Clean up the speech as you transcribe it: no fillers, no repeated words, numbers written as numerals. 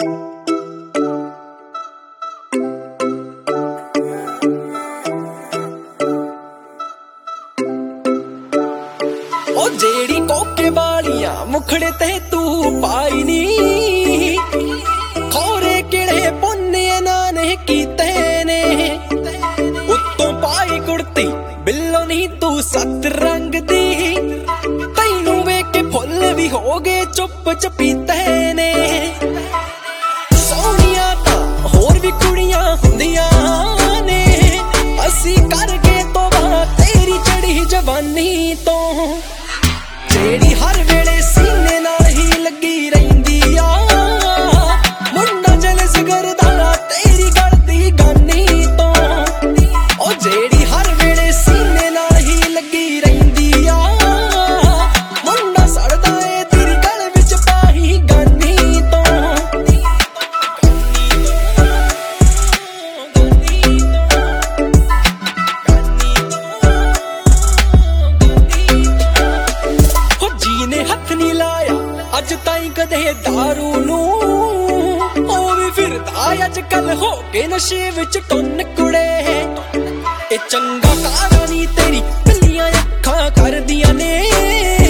ओ जेड़ी कोके वालियां मुखड़े ते तू पाई नी, खोरे किड़े पुन्ने नाने कीते ने। उत्तों पाई कुड़ती बिल्लो नी तू सत रंग दी, तैनू वेख के फुल भी हो गए चुप चपीते ने। सोनिया तां होर भी कुड़ियां हुंदियां ने, असी करके तो बात तेरी चढ़ी जवानी तो, जेड़ी हर वेले सीने नाल ही लगी रहिंदी आ। मुंडा जलस करदा तेरी गल दी गानी तो, ओ जेड़ी हर वेले सीने नाल ही लगी रहिंदी आ। मुंडा सड़दा ए तेरी गल विच पाही गानी तो। ने हथ नहीं लाया अज ताई कदे दारू नू, ओ भी फिरदा अज कल हो के नशे विच टुन कुड़े। ए चंगा कारा नी तेरी पिल्लियां अखां करदियां ने।